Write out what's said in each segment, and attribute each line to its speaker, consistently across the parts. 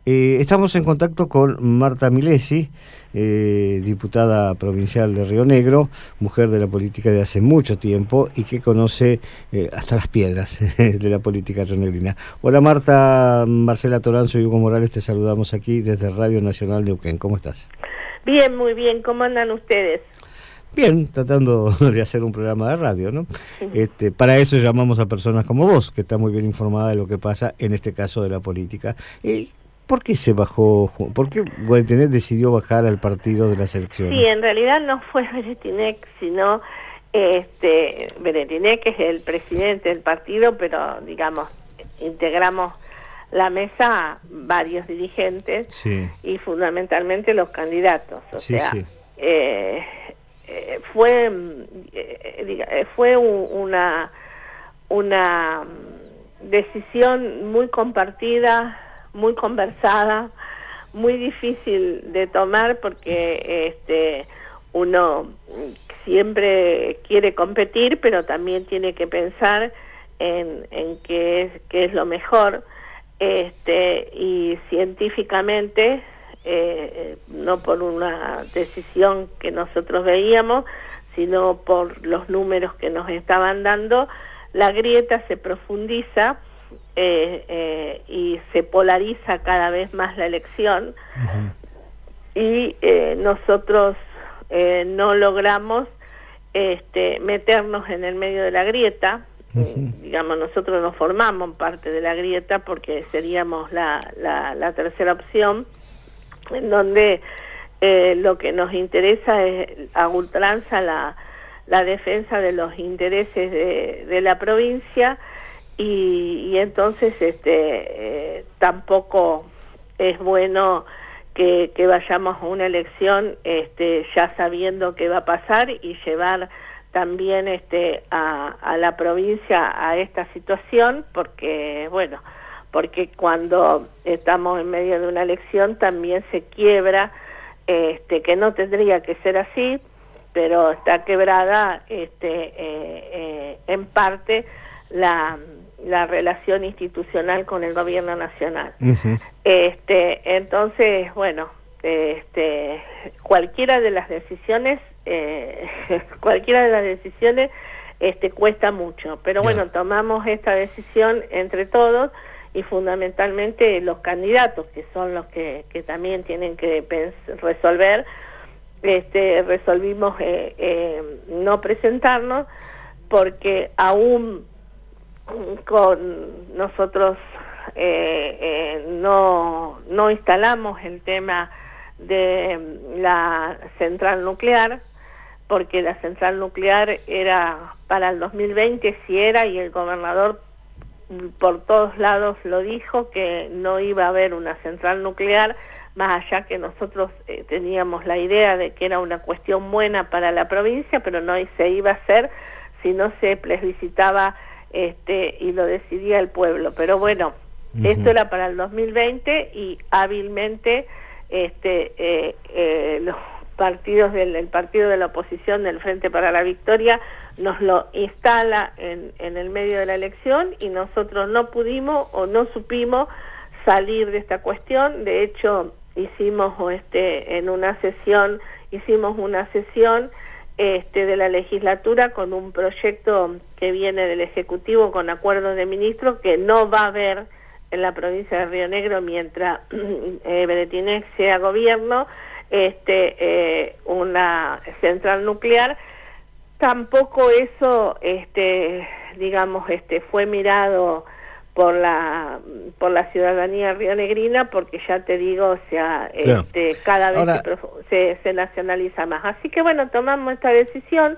Speaker 1: Estamos en contacto con Marta Milesi, diputada provincial de Río Negro, mujer de la política de hace mucho tiempo y que conoce hasta las piedras de la política rionegrina. Hola Marta, Marcela Toranzo y Hugo Morales, te saludamos aquí desde Radio Nacional Neuquén. ¿Cómo estás?
Speaker 2: Bien, muy bien. ¿Cómo andan ustedes?
Speaker 1: Bien, tratando de hacer un programa de radio, ¿no? Para eso llamamos a personas como vos, que está muy bien informada de lo que pasa, en este caso de la política. ¿Por qué se bajó? ¿Por qué Guaretinec decidió bajar al partido de las elecciones?
Speaker 2: Sí, en realidad no fue Guaretinec, sino Guaretinec es el presidente del partido, pero digamos, integramos la mesa varios dirigentes, sí, y fundamentalmente los candidatos. O
Speaker 1: sí,
Speaker 2: sea,
Speaker 1: sí.
Speaker 2: Fue una decisión muy compartida, muy conversada, muy difícil de tomar porque uno siempre quiere competir, pero también tiene que pensar en qué es lo mejor, y científicamente, no por una decisión que nosotros veíamos, sino por los números que nos estaban dando, la grieta se profundiza y se polariza cada vez más la elección. Y nosotros no logramos meternos en el medio de la grieta. Digamos, nosotros nos formamos parte de la grieta porque seríamos la tercera opción, en donde lo que nos interesa es a ultranza la defensa de los intereses de la provincia, y entonces tampoco es bueno que vayamos a una elección ya sabiendo qué va a pasar y llevar también a la provincia a esta situación, porque bueno, porque cuando estamos en medio de una elección también se quiebra, que no tendría que ser así, pero está quebrada en parte la relación institucional con el gobierno nacional. Entonces, bueno, cualquiera de las decisiones cuesta mucho, pero bueno, tomamos esta decisión entre todos y fundamentalmente los candidatos, que son los que también tienen que resolver. Resolvimos no presentarnos porque aún con nosotros no instalamos el tema de la central nuclear, porque la central nuclear era para el 2020, si era, y el gobernador por todos lados lo dijo, que no iba a haber una central nuclear, más allá que nosotros teníamos la idea de que era una cuestión buena para la provincia, pero no se iba a hacer si no se plebiscitaba y lo decidía el pueblo. Pero bueno, esto era para el 2020 y hábilmente los partidos el partido de la oposición del Frente para la Victoria nos lo instala en el medio de la elección, y nosotros no pudimos o no supimos salir de esta cuestión. De hecho, hicimos una sesión de la legislatura con un proyecto que viene del Ejecutivo con acuerdo de ministros, que no va a haber en la provincia de Río Negro mientras Guaretinec sea gobierno, una central nuclear. Tampoco eso, digamos, fue mirado por la ciudadanía rionegrina, porque ya te digo, o sea, cada vez ahora se nacionaliza más. Así que bueno, tomamos esta decisión.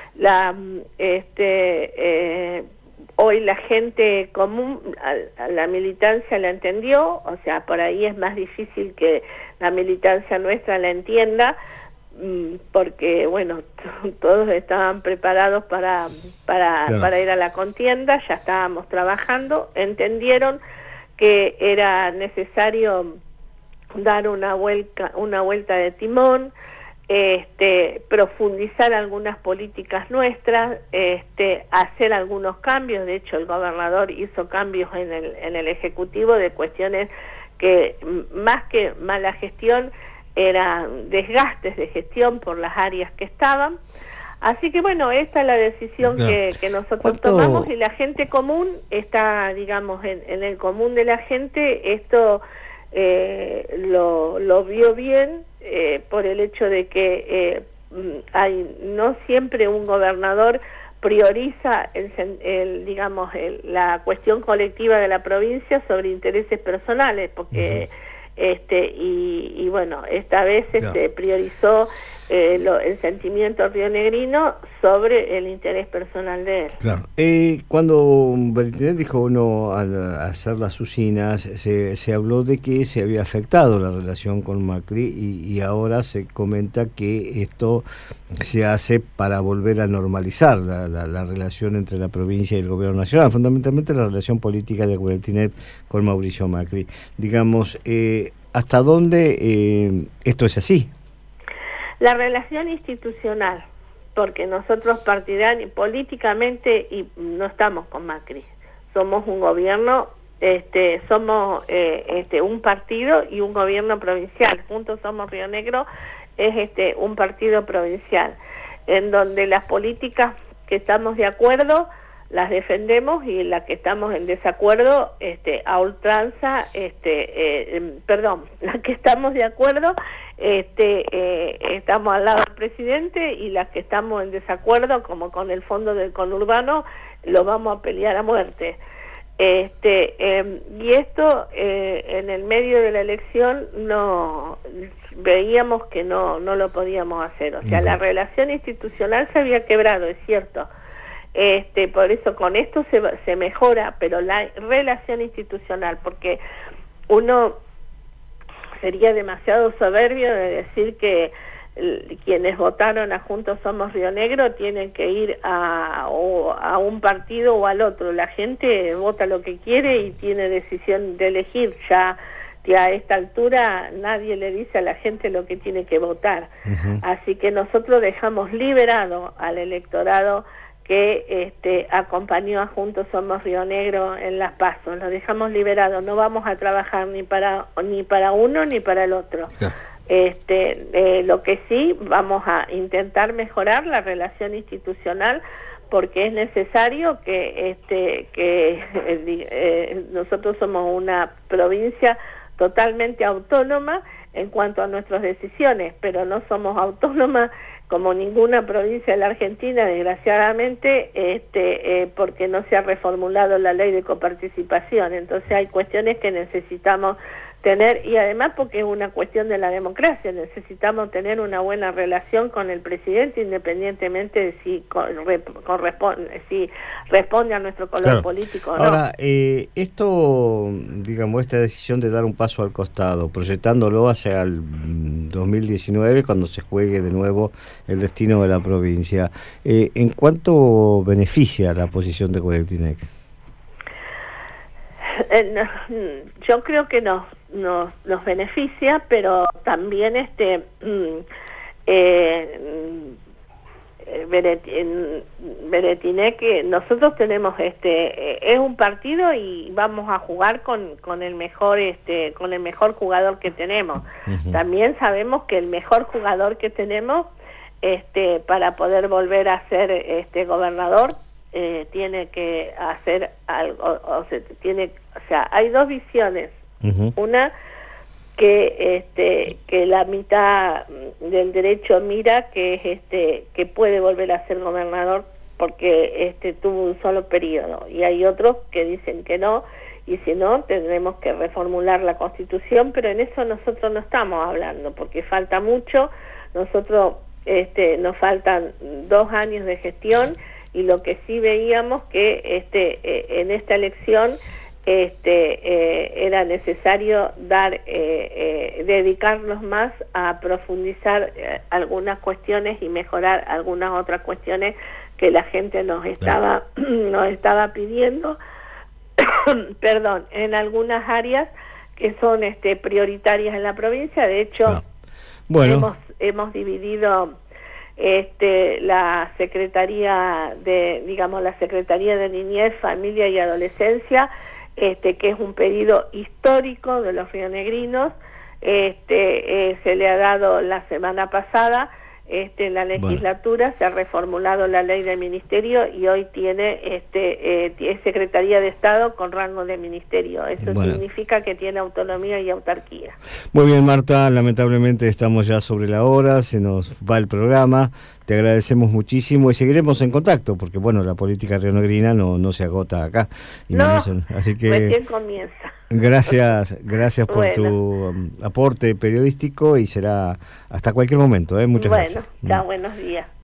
Speaker 2: Hoy la gente común, a la militancia la entendió, o sea, por ahí es más difícil que la militancia nuestra la entienda, porque bueno, todos estaban preparados para ir a la contienda, ya estábamos trabajando, entendieron que era necesario dar una vuelta de timón, profundizar algunas políticas nuestras, hacer algunos cambios. De hecho, el gobernador hizo cambios en el Ejecutivo de cuestiones que más que mala gestión eran desgastes de gestión por las áreas que estaban. Así que bueno, esta es la decisión que nosotros tomamos, y la gente común está, digamos, en el común de la gente, esto lo vio bien por el hecho de que no siempre un gobernador prioriza la cuestión colectiva de la provincia sobre intereses personales, porque y bueno, esta vez priorizó el sentimiento rionegrino sobre el interés personal de él.
Speaker 1: Claro. Cuando Beretinek dijo al hacer las usinas, se habló de que se había afectado la relación con Macri, y ahora se comenta que esto se hace para volver a normalizar la relación entre la provincia y el gobierno nacional, fundamentalmente la relación política de Beretinek con Mauricio Macri. Digamos, ¿hasta dónde esto es así?
Speaker 2: La relación institucional, porque nosotros políticamente y no estamos con Macri, somos un gobierno, somos un partido y un gobierno provincial. Juntos Somos Río Negro es un partido provincial, en donde las políticas que estamos de acuerdo las defendemos, y las que estamos en desacuerdo a ultranza, las que estamos de acuerdo estamos al lado del presidente, y las que estamos en desacuerdo, como con el fondo del conurbano, lo vamos a pelear a muerte. Y esto en el medio de la elección veíamos que no lo podíamos hacer. O sea, la relación institucional se había quebrado, es cierto. Por eso con esto se mejora, pero la relación institucional, porque uno sería demasiado soberbio de decir que quienes votaron a Juntos Somos Río Negro tienen que ir a un partido o al otro. La gente vota lo que quiere y tiene decisión de elegir. Ya a esta altura nadie le dice a la gente lo que tiene que votar. Así que nosotros dejamos liberado al electorado que acompañó a Juntos Somos Río Negro en las PASO. Lo dejamos liberado, no vamos a trabajar ni para uno ni para el otro. Lo que sí, vamos a intentar mejorar la relación institucional, porque es necesario que nosotros somos una provincia totalmente autónoma en cuanto a nuestras decisiones, pero no somos autónomas como ninguna provincia de la Argentina, desgraciadamente, porque no se ha reformulado la ley de coparticipación. Entonces hay cuestiones que necesitamos tener, y además porque es una cuestión de la democracia, necesitamos tener una buena relación con el presidente, independientemente de si responde a nuestro color político o no.
Speaker 1: Ahora, esto, digamos, esta decisión de dar un paso al costado, proyectándolo hacia el 2019, cuando se juegue de nuevo el destino de la provincia, ¿en cuánto beneficia la posición de Beretinek?
Speaker 2: Yo creo que nos beneficia, pero también Beretinek, nosotros tenemos es un partido y vamos a jugar con el mejor jugador que tenemos. También sabemos que el mejor jugador que tenemos para poder volver a ser gobernador tiene que hacer algo, o sea, hay dos visiones. Una que la mitad del derecho mira que que puede volver a ser gobernador porque tuvo un solo periodo, y hay otros que dicen que no, y si no tendremos que reformular la Constitución, pero en eso nosotros no estamos hablando porque falta mucho. Nosotros nos faltan 2 años de gestión, y lo que sí veíamos que en esta elección era necesario dedicarnos más a profundizar algunas cuestiones y mejorar algunas otras cuestiones que la gente nos estaba pidiendo perdón, en algunas áreas que son prioritarias en la provincia. De hecho, hemos dividido la Secretaría de Niñez, Familia y Adolescencia que es un pedido histórico de los rionegrinos. Se le ha dado la semana pasada en la legislatura, se ha reformulado la ley del ministerio y hoy tiene es Secretaría de Estado con rango de ministerio. Eso significa que tiene autonomía y autarquía.
Speaker 1: Muy bien, Marta, lamentablemente estamos ya sobre la hora, se nos va el programa. Te agradecemos muchísimo y seguiremos en contacto, porque bueno, la política rionegrina no se agota acá.
Speaker 2: Así que recién comienza.
Speaker 1: Gracias por tu aporte periodístico y será hasta cualquier momento. Muchas gracias.
Speaker 2: Ya, buenos días.